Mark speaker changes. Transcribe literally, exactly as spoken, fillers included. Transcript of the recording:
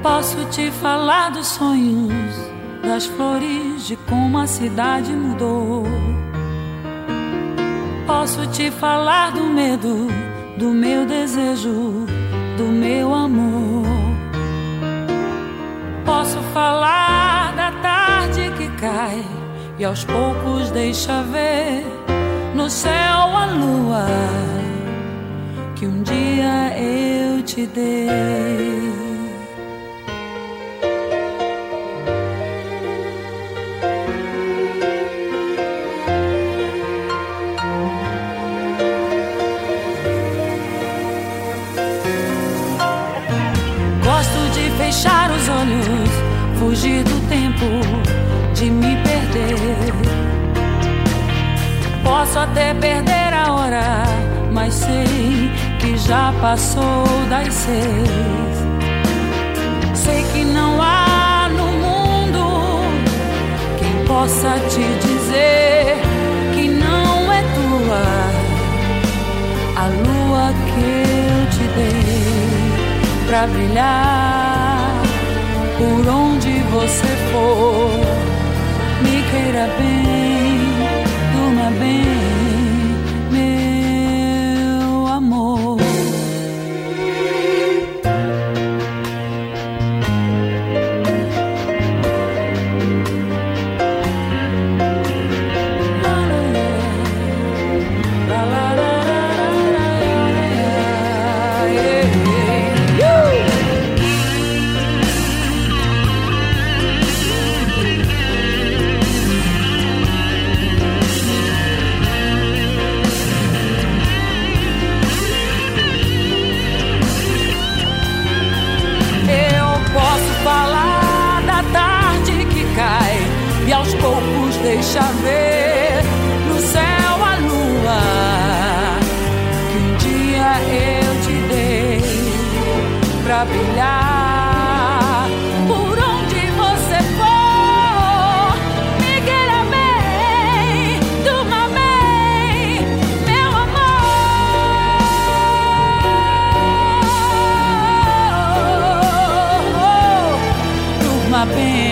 Speaker 1: Posso te falar dos sonhos, das flores, de como a cidade mudou. Posso te falar do medo, do meu desejo, do meu amor. Posso falar da tarde que cai e aos poucos deixa ver no céu a lua que um dia eu te dei. Fechar os olhos, fugir do tempo, de me perder. Posso até perder a hora, mas sei que já passou das seis. Sei que não há no mundo quem possa te dizer que não é tua a lua que eu te dei pra brilhar. Por onde você for, me queira bem, durma bem, meu amor. E aos poucos deixa ver no céu a lua que um dia eu te dei pra brilhar. Por onde você for, me queira bem, durma bem, meu amor. Durma bem.